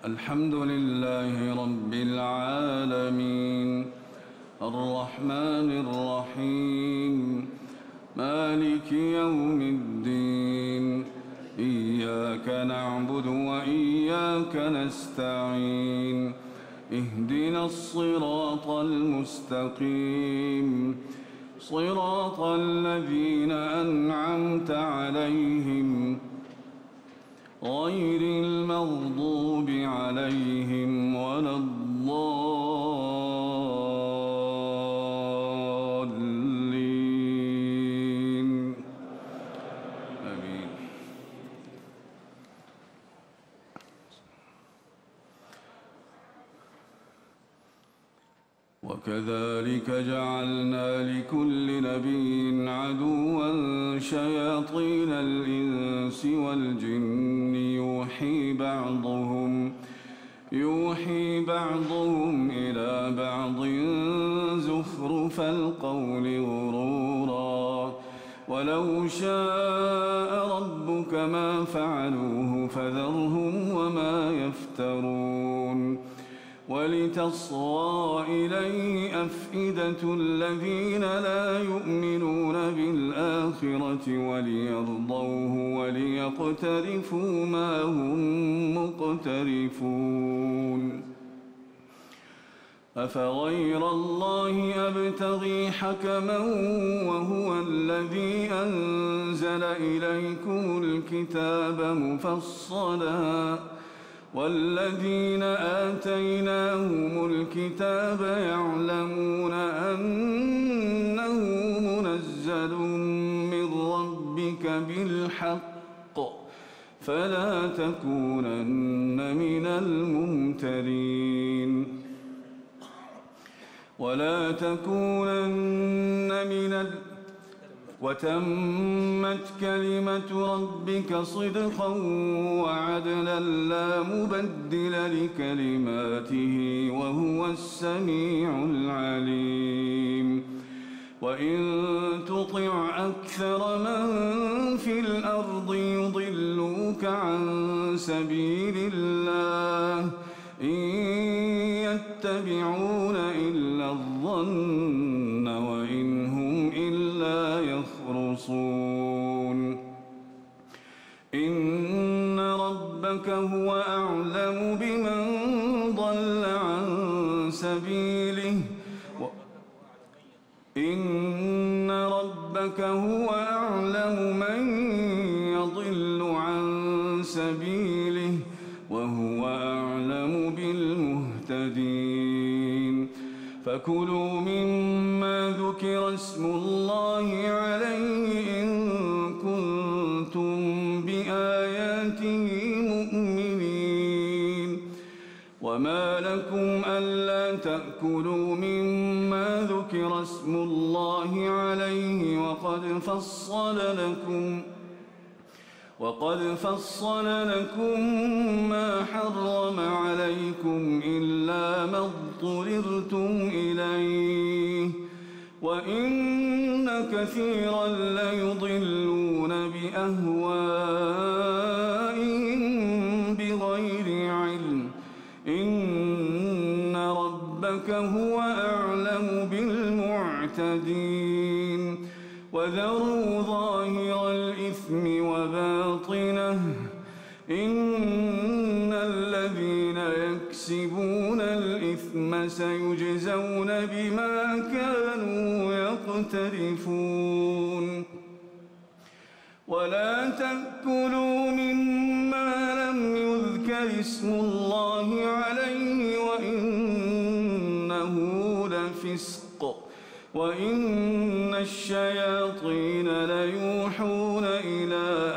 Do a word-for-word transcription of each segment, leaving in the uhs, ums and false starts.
الحمد لله رب العالمين الرحمن الرحيم مالك يوم الدين إياك نعبد وإياك نستعين اهدنا الصراط المستقيم صراط الذين أنعمت عليهم غير المغضوب عليهم ولا الضالين آمين. وكذلك جعلنا لكل نبي عدوا شياطين الإنس والجن يوحي بعضهم يوحي بعضهم إلى بعض زخرف القول غرورا ولو شاء ربك ما فعلوه فذرهم وما يفترون ولتصغى إليه أفئدة الذين لا يؤمنون بالآخرة وليرضوه وليقترفوا ما هم مقترفون أفغير الله أبتغي حكما وهو الذي أنزل إليكم الكتاب مفصلا والذين آتيناهم الكتاب يعلمون أنه منزل من ربك بالحق فلا تكونن من الممترين ولا تكونن من ال وتمت كلمة ربك صدقا وعدلا لا مبدل لكلماته وهو السميع العليم وإن تطع أكثر من في الأرض يضلوك عن سبيل الله إن يتبعون إلا الظن وإن هم إلا يخرصون إن ربك هو أعلم بمن ضل عن سبيله إن ربك هو أعلم من يضل عن سبيله وهو أعلم بالمهتدين فكلوا مما ذكر اسم الله عليه إن كنتم بآياته مؤمنين وما لكم ألا تأكلوا مما ذكر اسم الله عليه وقد فصل لكم وقد فصل لكم ما حرم عليكم إلا ما اضطررتم إليه وإن كثيرا ليضلون بأهوائهم بغير علم إن ربك هو أعلم بالمعتدين وذروا ظاهر الإثم وباطنه إن الذين يكسبون الإثم سيجزون بما كانوا يقترفون ولا تأكلوا مما لم يذكر اسم الله عليه وإنه لفسق وإن الشياطين ليوحون إلى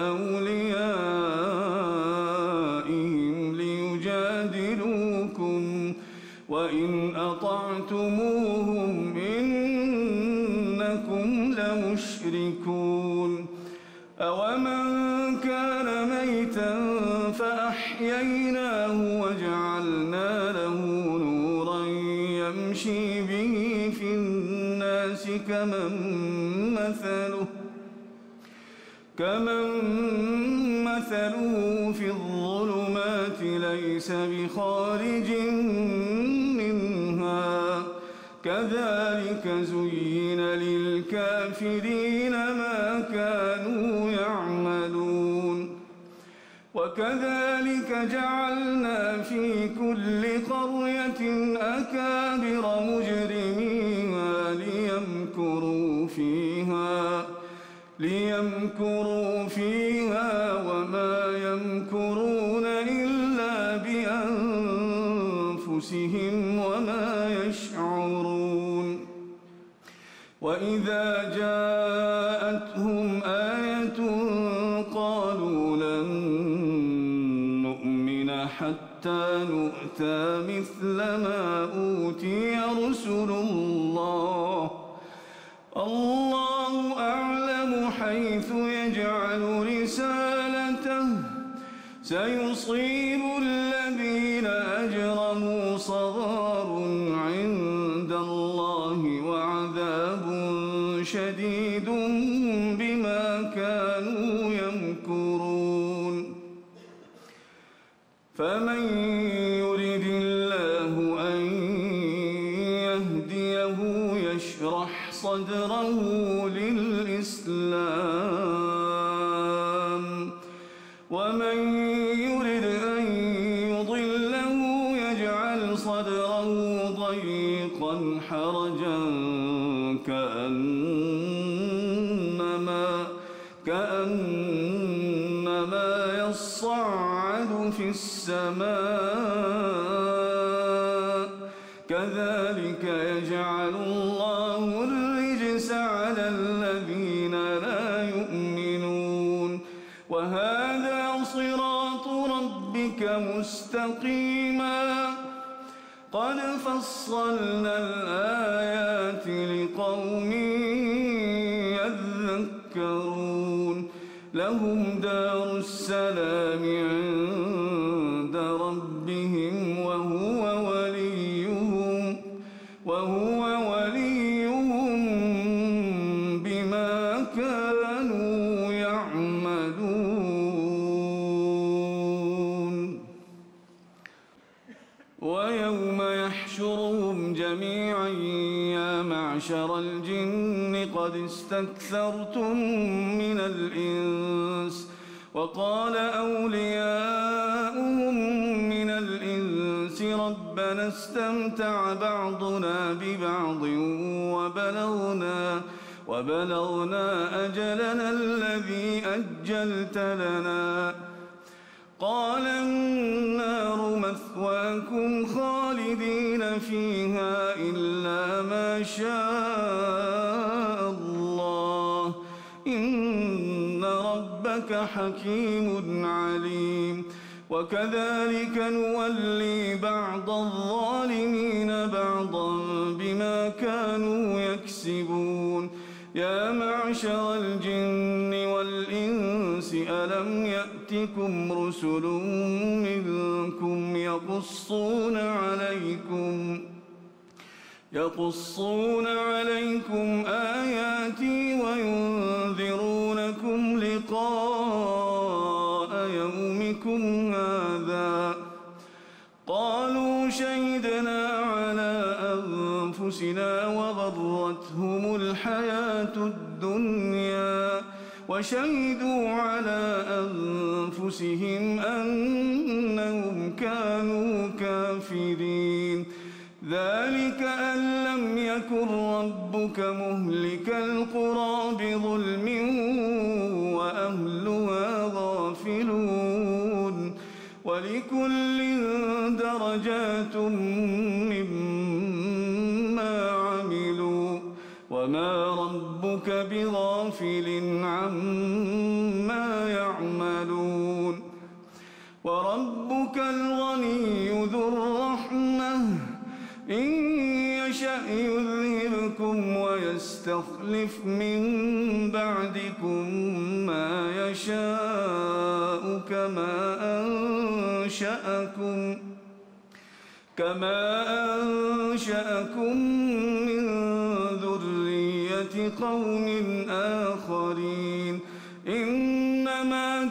أوليائهم ليجادلوكم وإن أطعتموهم إنكم لمشركون أومن كان ميتا فأحييناه وجعلنا له نورا يمشي به في الناس كمن مثله كمن مثله في الظلمات ليس بخارج منها كذلك زين للكافرين ما كانوا يعملون وكذلك جعلنا في كل قرية أكابر مجرميها ليمكروا فيها ليمكروا فيها وما يمكرون إلا بأنفسهم وما يشعرون وإذا جاءتهم آية قالوا لن نؤمن حتى نؤتى مثل ما أوتي رسل الله الله أعلم حيث يجعل رسالته سيصيب الذين أجرموا صغار عند الله وعذاب شديد بما كانوا يمكرون فمن يرد الله أن يهديه يشرح صدره للإسلام ومن يرد أن يضله يجعل صدره ضيقا حرجا كأنما كأنما يصعد في السماء كذلك يجعل الله الرجس على الذين لا يؤمنون وهذا صراط ربك مستقيما قد فصلنا الآيات لقوم يذكرون لهم دار السلام عند ربهم وهو وليهم وهو وليهم بما كانوا يعملون ويوم يحشرهم جميعا يا معشر الجن قد استكثرتم من الإنس وقال أولياؤهم من الإنس ربنا استمتع بعضنا ببعض وبلغنا وبلغنا أجلنا الذي أجلت لنا قال النار مثواكم خالدين فيها إلا ما شاء الله إن ربك حكيم عليم وكذلك نولي بعض الظالمين بعضا بما كانوا يكسبون يا معشر الجن والإنس ألم يأتكم رسل منكم يقصون عليكم يقصون عليكم آياتي وينذرونكم لقاء يومكم هذا قالوا شهدنا على أنفسنا وغرتهم الحياة الدنيا وشهدوا على أنفسهم أنهم كانوا كافرين ذلك أن لم يكن ربك مهلك القرى بظلم وأهلها غافلون ولكل درجات مما عملوا وما ربك بغافل عما يعملون وربك الغني ذو الرحمة إن يشأ يذهبكم ويستخلف من بعدكم ما يشاء كما أنشأكم كما أنشأكم من ذرية قوم آخرين إن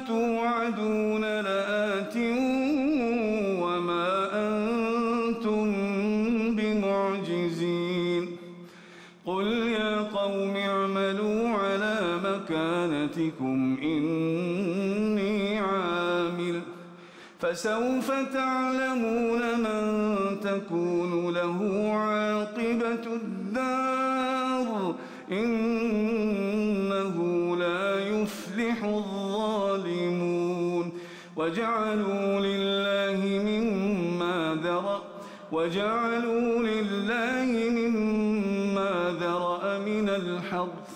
توعدون لآت وما أنتم بمعجزين قل يا قوم اعملوا على مكانتكم إني عامل فسوف تعلمون من تكون له عاقبة الدار إنه لا يفلح الظالمون وجعلوا لله مما ذرأ وجعلوا لله مما ذرأ من الحرث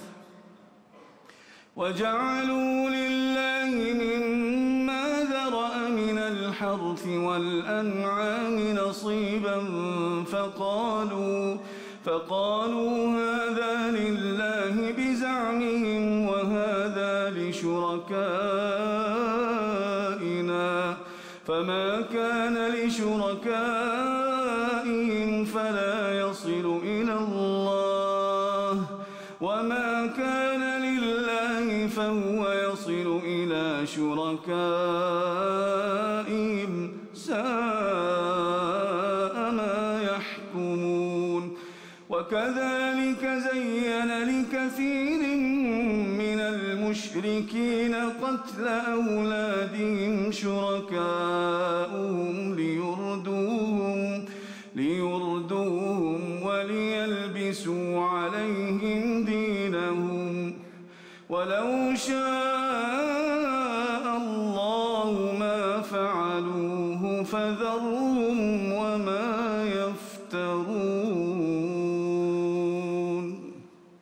وجعلوا لله مما ذرأ من الحرث والأنعام نصيبا فقالوا فقالوا هذا لله بزعمهم وهذا لشركائنا فما كان لشركائهم فلا يصل إلى الله وما كان لله فهو يصل إلى شركائهم ساء ما يحكمون وكذلك زين لكثير من المشركين قتل أولادهم شركاؤهم ليردوهم ليردوهم وليلبسوا عليهم دينهم ولو شاء الله ما فعلوه فذرهم وما يفترون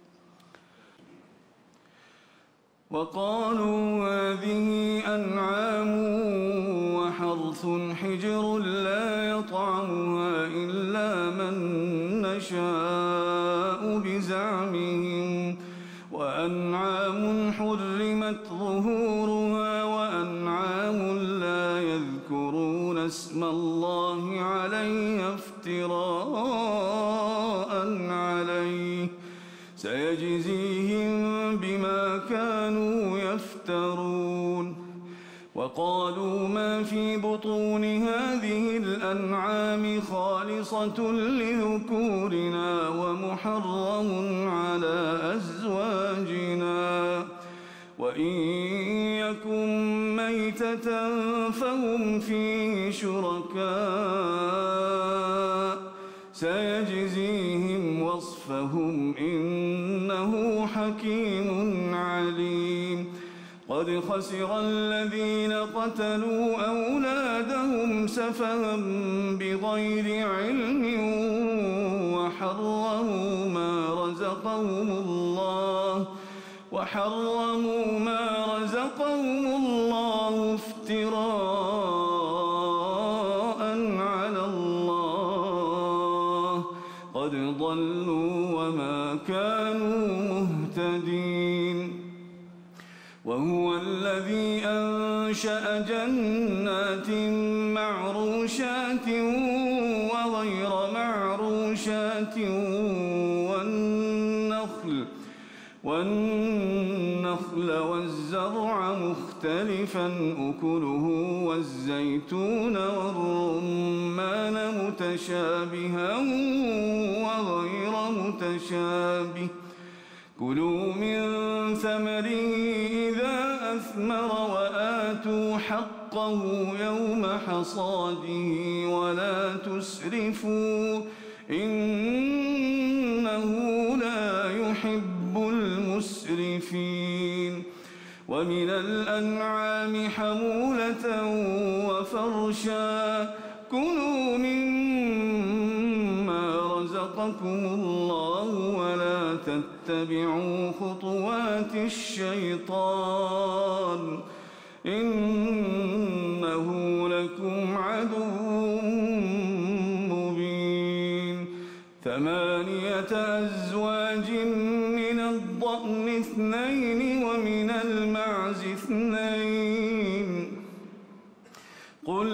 وقالوا هذه أنعام وحرث حجر لا يطعمها إلا من نشاء بزعمهم وأنعام حرمت ظهورها وأنعام لا يذكرون اسم الله عليها افتراء عليه سيجزيهم بما كانوا يفترون وقالوا ما في بطون هذه الأنعام خالصة لذكورنا ومحرم على أزواجنا وإن يكن ميتة فهم فيه شركاء سيجزيهم وصفهم إنه حكيم عليم قد خسر الذين قتلوا أولادهم سفها بغير علم وحرموا ما رزقهم الله وحرموا ما رزقهم الله افتراء على الله قد ضلوا وما كانوا مهتدين وهو الذي أنشأ جنات معروشات وغير معروشات والنخل والنخل والزرع مختلفا أكله والزيتون والرمان متشابها وغير متشابه كلوا من ثمره إذا أثمر وآتوا حقه يوم حصاده ولا تسرفوا إنه لا يحب المسرفين ومن الأنعام حمولة وفرشا كلوا مما رزقكم الله ولا تتبعوا خطوات الشيطان إنه لكم عدو مبين ثمانية أزواج من الضأن اثنين ومن المعز اثنين قل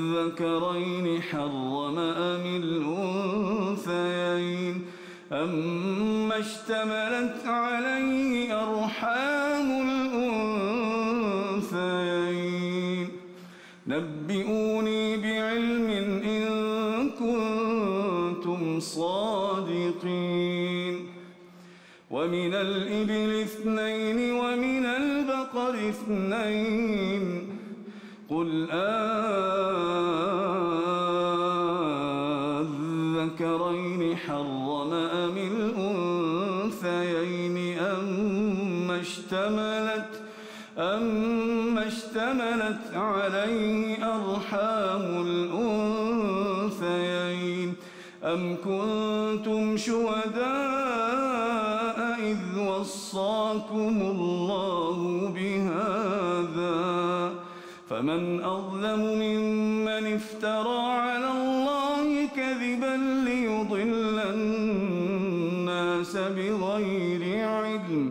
أذكرين حرم أم الأنثيين أم أما اشتملت عليه أرحام الأنثيين نبئوني بعلم إن كنتم صادقين ومن الإبل اثنين ومن البقر اثنين قل أذكرين حرم أم الأنثيين أما اشتملت أما اشتملت عليه أرحام الأنثيين أم كنتم شهداء إذ وصاكم الله بهذا فمن أظلم ممن افترى على الله كذبا ليضل الناس بغير علم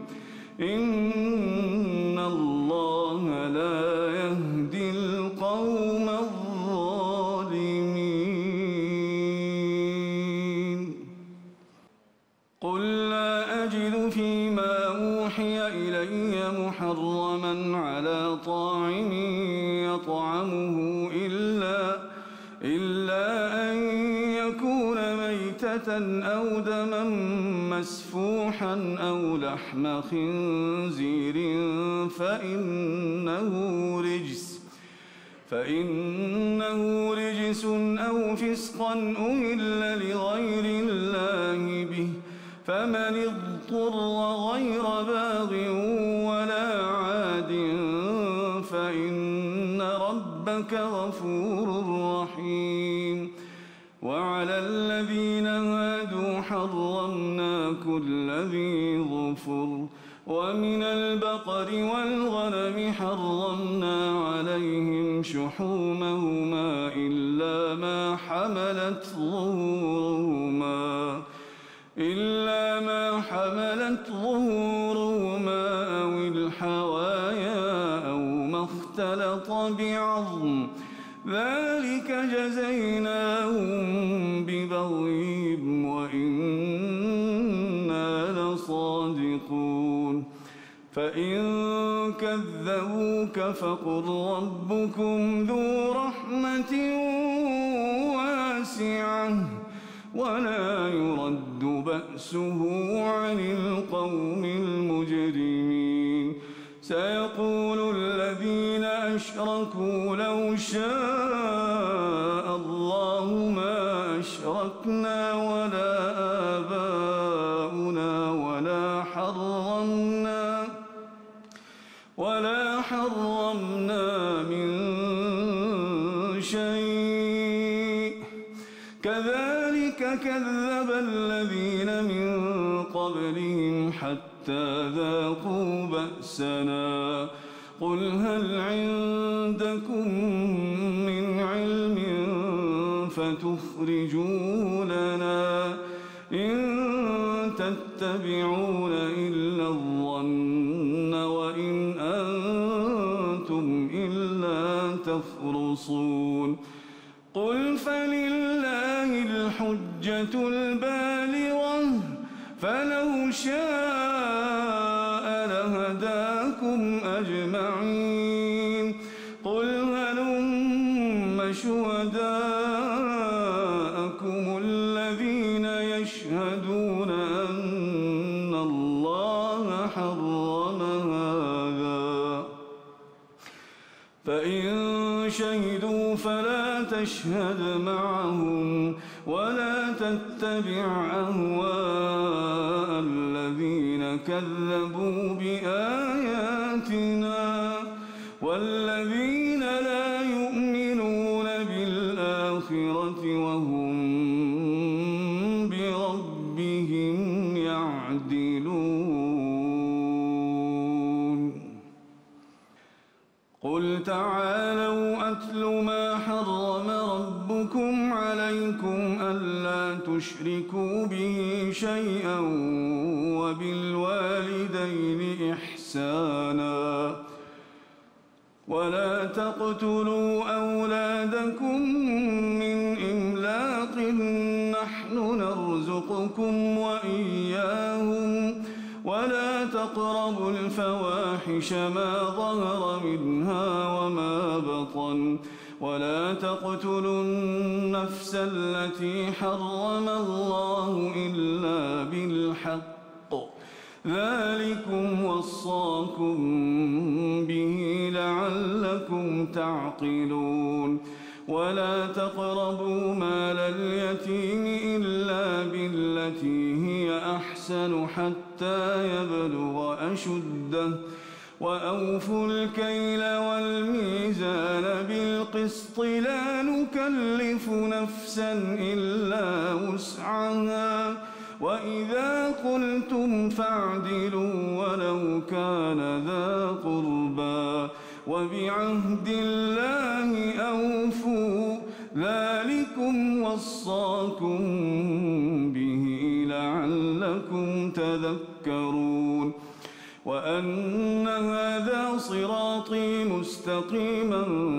إن الله لا يهدي القوم الظالمين قل لا أجد فيما أوحي إلي محرما على طاعم يطعمه إلا إلا أن يكون ميتة أو دما مسفوحا أو لحم خنزير فإنه رجس فإنه رجس أو فسقا أهل لغير الله به فمن اضطر غير باغ ولا عاد فإن ربك غفور رحيم وعلى الذين هادوا حرمنا كل ذي ظفر ومن البقر والغنم حرمنا عليهم شحومهما إلا ما حملت ظهورهما إلا ما حملت ظهورهما أو الحوايا أو ما اختلط بعظم ذلك جزيناهم ببغيهم وإنا لصادقون فإن كذبوك فقل ربكم ذو رحمة واسعة ولا يرد بأسه عن القوم المجرمين سيقول الذين أشركوا لو شاء الله ما أشركنا ولا آباؤنا ولا حرمنا ولا حرمنا من شيء كذلك كذب الذين من قبلهم حتى ذاقوا بأسنا قل هل عندكم من علم فتخرجوا لنا إن تتبعون إلا الظن وإن أنتم إلا تخرصون قل فلله الحجة البالغة فلو شاء لهداكم أجمعين قل هلم شهداءكم الذين يشهدون أن الله حرم هذا فإن شهدوا فلا تشهد معهم ولا تتبع أهواء الذين كذبوا بآياتنا والذين لا يؤمنون بالآخرة وهم بربهم يعدلون قل تعالوا أتل ما حرم ربكم عليكم ألا تشركوا به شيئا وبالوالدين إحسانا ولا تقتلوا أولادكم من إملاق نحن نرزقكم يرزقكم وإياهم ولا تقربوا الفواحش ما ظهر منها وما بطن ولا تقتلوا النفس التي حرم الله إلا بالحق ذلكم وصاكم به لعلكم تعقلون ولا تقربوا مال اليتيم إلا بالتي هي أحسن حتى يبلغ أشده وأوفوا الكيل والميزان بالقسط لا نكلف نفسا إلا وسعها وإذا قلتم فاعدلوا ولو كان ذا قربى وبعهد الله أوفوا ذلكم وصاكم به لعلكم تذكرون وأن هذا صراطي مستقيما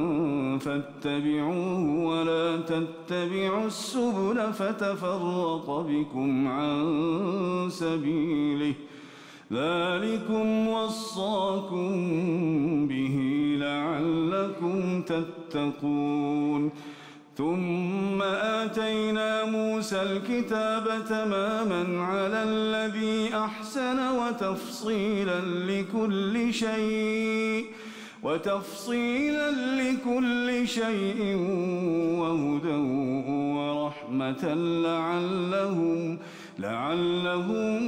فاتبعوه ولا تتبعوا السبل فتفرق بكم عن سبيله ذلكم وصاكم به لعلكم تتقون ثم آتينا موسى الكتاب تماما على الذي أحسن وتفصيلا لكل شيء وتفصيلا لكل شيء وهدى ورحمة لعلهم لعلهم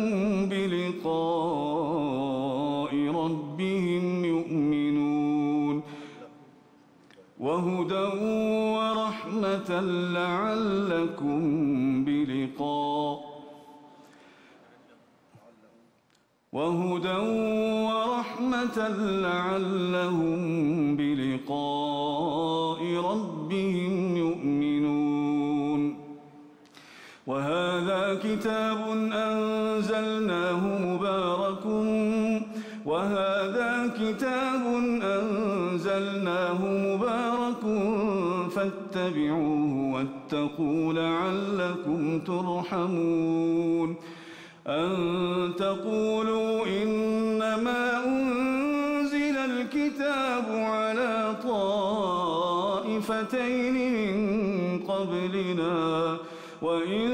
بلقاء ربهم يؤمنون وهدى ورحمة لعلكم بلقاء وهدى ورحمة لعلهم بلقاء ربهم يؤمنون وهذا كتاب أنزلناه مبارك وهذا كتاب أنزلناه مبارك فاتبعوه واتقوا لعلكم ترحمون أن تقولوا إنما أنزل الكتاب على طائفتين من قبلنا وإن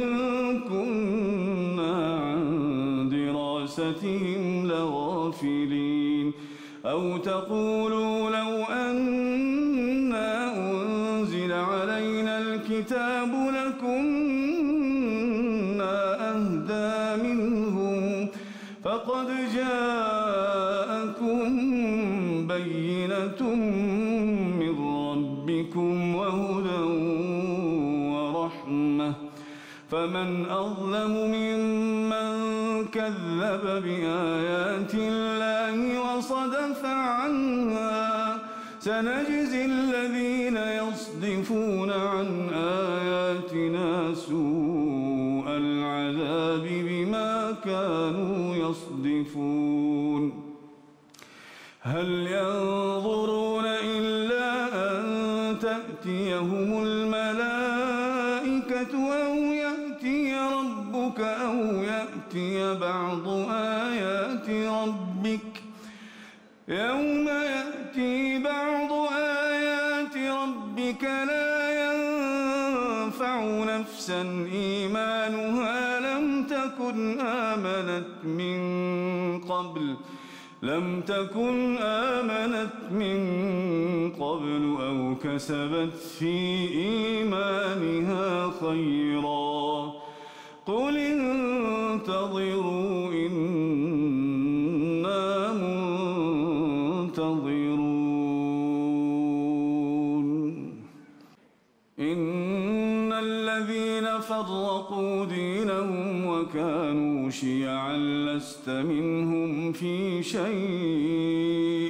كنا عن دراستهم لغافلين أو تقولوا لو أنا أنزل علينا الكتاب لكنا أهدى منهم فقد جاءكم بينة من ربكم وهدى ورحمة فمن أظلم ممن كذب بآيات الله وصدف عنها سنجزي الذين يصدفون عن آياتنا سوء العذاب بما كانوا يصدفون هل ينظرون إلا أن تأتيهم الملائكة أو يأتي ربك أو يأتي بعض آيات ربك يوم يأتي بعض آيات ربك لا ينفع نفسا إيمانها لم تكن آمنت من قبل لم تكن آمنت من قبل أو كسبت في إيمانها خيرا قل انتظروا إنا منتظرون إن الذين فرقوا دينهم وكانوا شيعا لست منهم في شيء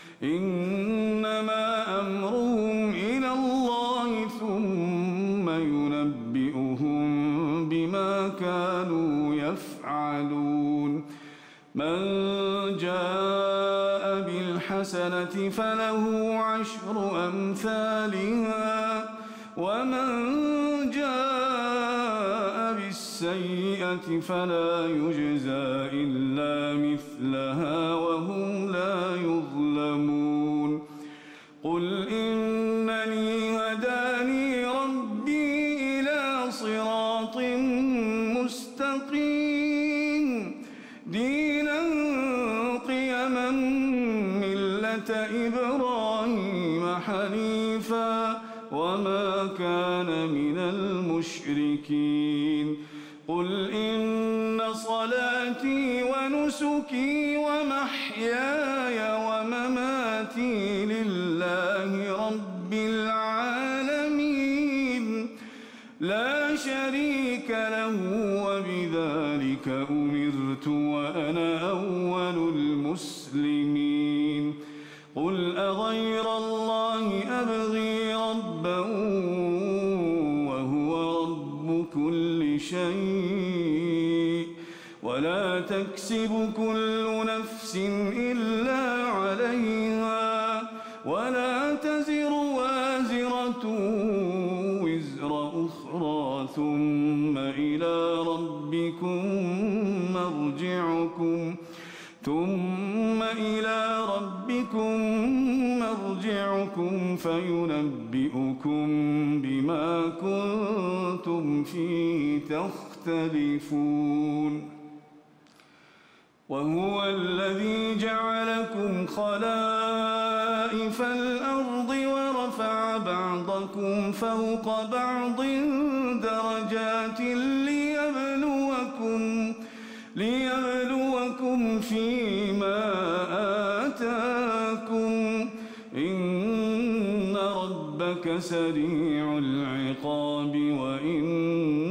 إنما أمرهم إلى الله ثم ينبئهم بما كانوا يفعلون من جاء بالحسنة فله عشر أمثالها ومن جاء بالسيئة السيئة فلا يجزى إلا مثلها وهم لا يظلمون قل إنني هداني ربي إلى صراط مستقيم دينا قيما ملة إبراهيم حنيفا وما كان من المشركين قل إن صلاتي ونسكي ومحياي ومماتي لله رب العالمين لا شريك له وبذلك أمرت وأنا أول المسلمين قل أغير الله أبغي ربا وهو رب كل شيء ولا تكسب كل نفس إلا عليها ولا تزر وازرة وزر أخرى ثم إلى ربكم مرجعكم ثم إلى ربكم مرجعكم فينبئكم بما كنتم فيه تختلفون وهو الذي جعلكم خلائف الأرض ورفع بعضكم فوق بعض درجات ليبلوكم ليبلوكم فيما آتاكم إن ربك سريع العقاب وإن